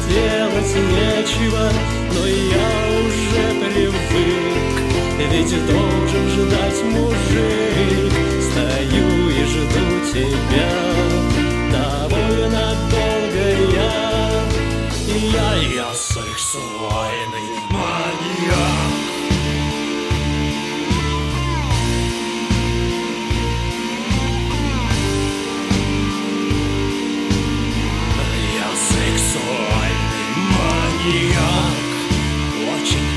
делать нечего, но я уже привык, ведь должен ждать мужик. Стою и жду тебя, довольно долго я сексуальный маньяк. Очень.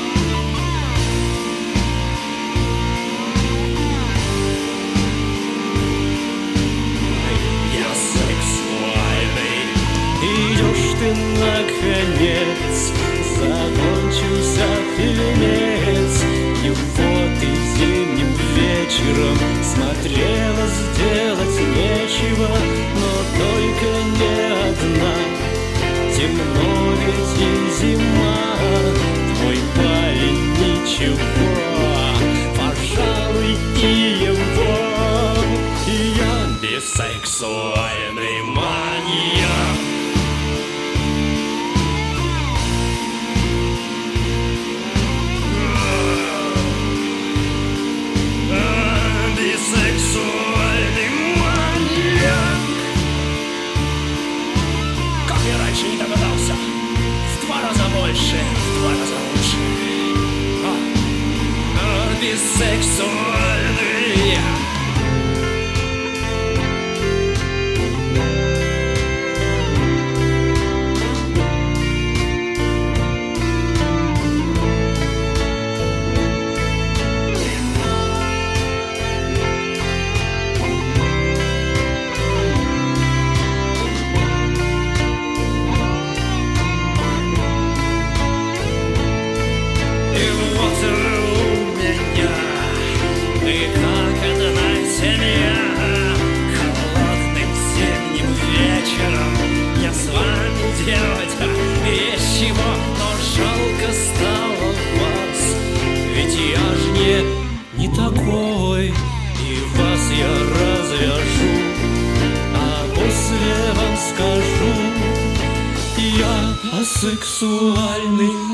Я сексуальный. Идешь ты наконец, закончился фильмец, и вот и зимним вечером смотрела, сделать нечего, но только не одна. Темно ведь и зима, твой парень ничего, пожалуй, и его. И я бисексуальный маньяк. Бисексуальный маньяк. Как я раньше не догадался. В 2 раза больше, в 2 раза лучше. Бисексуальный я. Не такой, и вас я развяжу, а после вам скажу: я асексуальный